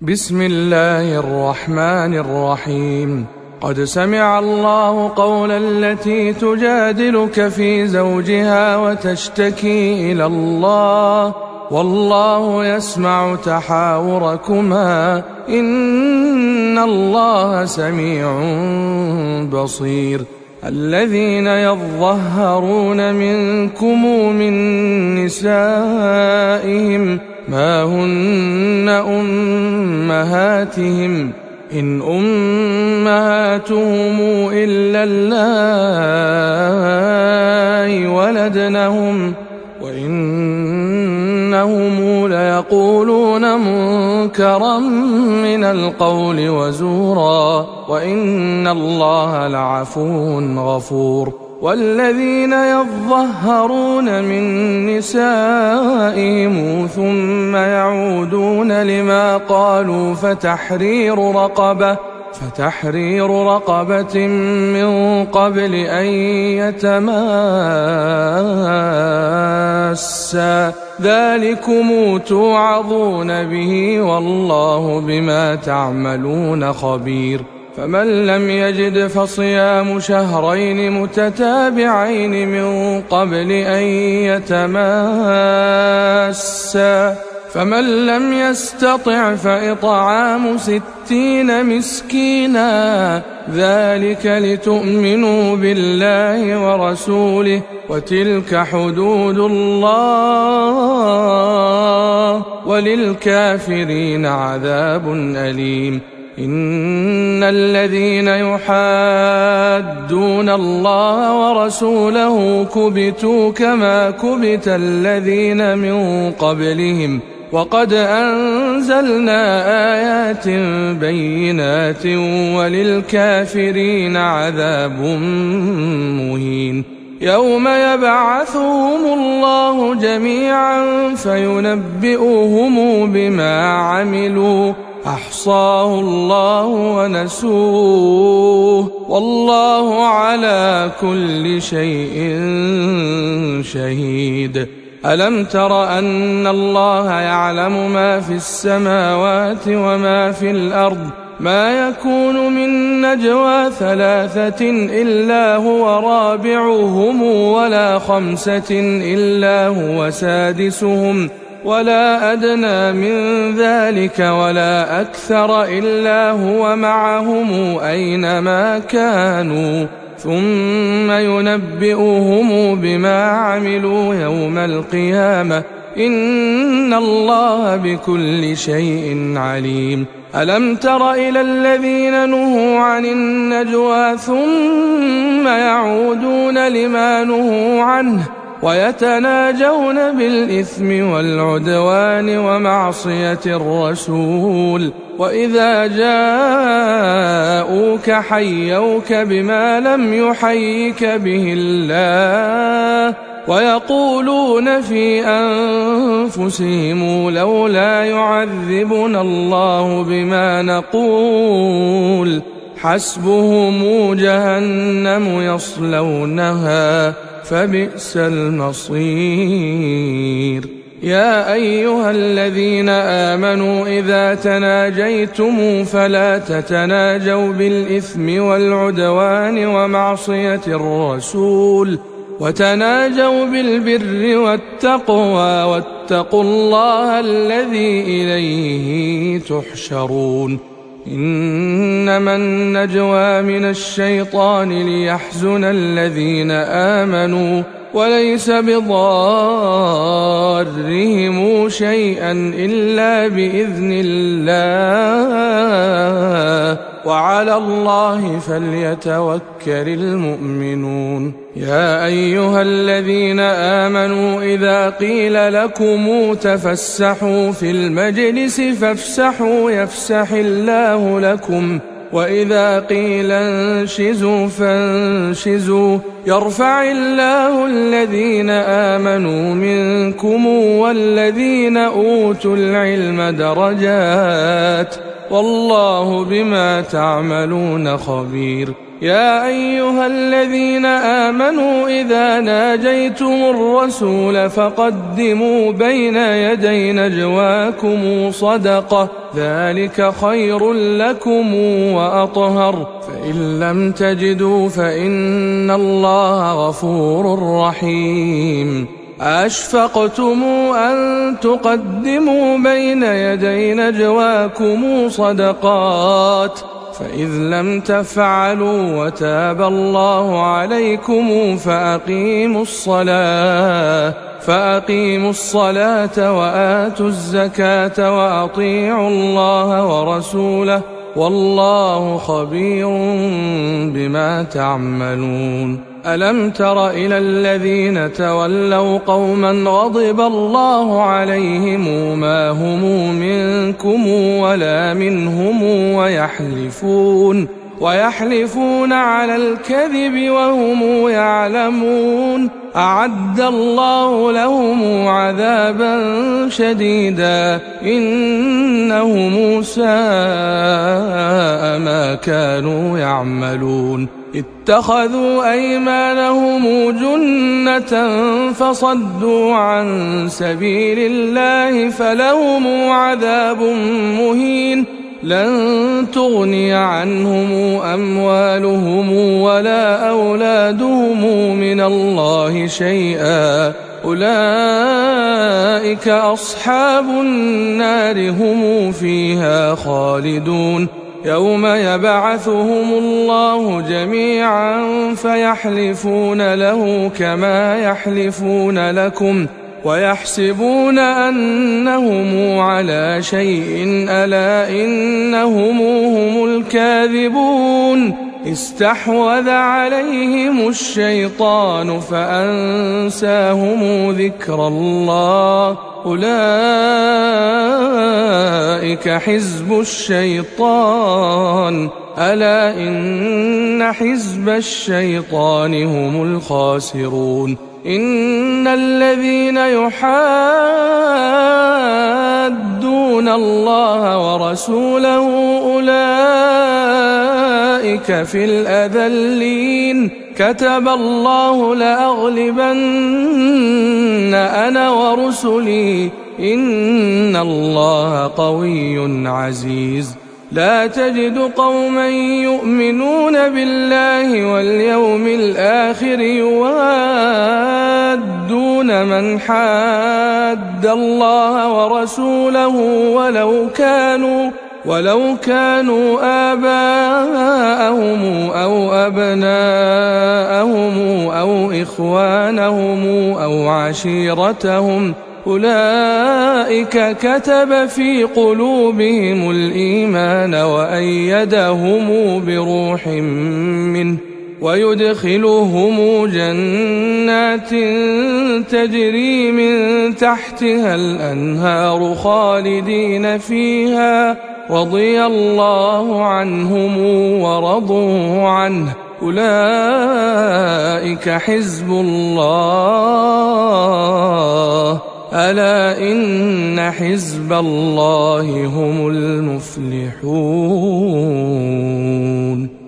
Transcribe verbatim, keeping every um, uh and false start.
بسم الله الرحمن الرحيم. قد سمع الله قول التي تجادلك في زوجها وتشتكي إلى الله والله يسمع تحاوركما إن الله سميع بصير. الذين يظهرون منكم من نسائهم ما هن أمهاتهم إن أمهاتهم إلا اللائي ولدنهم وإنهم ليقولون منكرا من القول وزورا وإن الله لعفو غفور. والذين يظهرون من نسائهم ثم يعودون لما قالوا فتحرير رقبة فتحرير رقبة من قبل أن يتماسا ذلكم توعظون به والله بما تعملون خبير. فمن لم يجد فصيام شهرين متتابعين من قبل أن يتماسا فمن لم يستطع فإطعام ستين مسكينا ذلك لتؤمنوا بالله ورسوله وتلك حدود الله وللكافرين عذاب أليم. إن الذين يحادون الله ورسوله كبتوا كما كبت الذين من قبلهم وقد أنزلنا آيات بينات وللكافرين عذاب مهين. يوم يبعثهم الله جميعا فينبئهم بما عملوا أحصاه الله ونسوه والله على كل شيء شهيد. ألم تر أن الله يعلم ما في السماوات وما في الأرض ما يكون من نجوى ثلاثة إلا هو رابعهم ولا خمسة إلا هو سادسهم ولا أدنى من ذلك ولا أكثر إلا هو معهم أينما كانوا ثم ينبئهم بما عملوا يوم القيامة إن الله بكل شيء عليم. ألم تر إلى الذين نهوا عن النجوى ثم يعودون لما نهوا عنه ويتناجون بالإثم والعدوان ومعصية الرسول وإذا جاءوك حيوك بما لم يحيك به الله ويقولون في أنفسهم لولا يعذبنا الله بما نقول حسبهم جهنم يصلونها فبئس المصير. يا أيها الذين آمنوا إذا تناجيتم فلا تتناجوا بالإثم والعدوان ومعصية الرسول وتناجوا بالبر والتقوى واتقوا الله الذي إليه تحشرون. إنما النجوى من الشيطان ليحزن الذين آمنوا وليس بضارهم شيئا إلا بإذن الله وعلى الله فليتوكل المؤمنون. يا أيها الذين آمنوا إذا قيل لكم تفسحوا في المجلس فافسحوا يفسح الله لكم وإذا قيل انشزوا فانشزوا يرفع الله الذين آمنوا منكم والذين أوتوا العلم درجات والله بما تعملون خبير. يا أيها الذين آمنوا إذا ناجيتم الرسول فقدموا بين يدي نجواكم صدقة ذلك خير لكم وأطهر فإن لم تجدوا فإن الله غفور رحيم. أشفقتم أن تقدموا بين يدي نجواكم صدقات فإذ لم تفعلوا وتاب الله عليكم فأقيموا الصلاة فأقيموا الصلاة وآتوا الزكاة وأطيعوا الله ورسوله والله خبير بما تعملون. ألم تر إلى الذين تولوا قوما غضب الله عليهم ما هم منكم ولا منهم ويحلفون ويحلفون على الكذب وهم يعلمون أعد الله لهم عذابا شديدا إنهم ساء ما كانوا يعملون. اتخذوا أيمانهم جنة فصدوا عن سبيل الله فلهم عذاب مهين لن تغني عنهم أموالهم ولا أولادهم من الله شيئا أولئك أصحاب النار هم فيها خالدون. يوم يبعثهم الله جميعا فيحلفون له كما يحلفون لكم ويحسبون أنهم على شيء ألا إنهم هم الكاذبون. استحوذ عليهم الشيطان فأنساهم ذكر الله أولئك حزب الشيطان ألا إن حزب الشيطان هم الخاسرون. إن الذين يحادون الله ورسوله أولئك في الأذلين كتب الله لأغلبن أنا ورسلي إن الله قوي عزيز. لا تجد قوما يؤمنون بالله واليوم الآخر يوادون من حاد الله ورسوله ولو كانوا ولو كانوا آباءهم أو أبناءهم أو إخوانهم أو عشيرتهم أولئك كتب في قلوبهم الإيمان وأيدهم بروح منه ويدخلهم جنات تجري من تحتها الأنهار خالدين فيها رضي الله عنهم ورضوا عنه أولئك حزب الله ألا إن حزب الله هم المفلحون.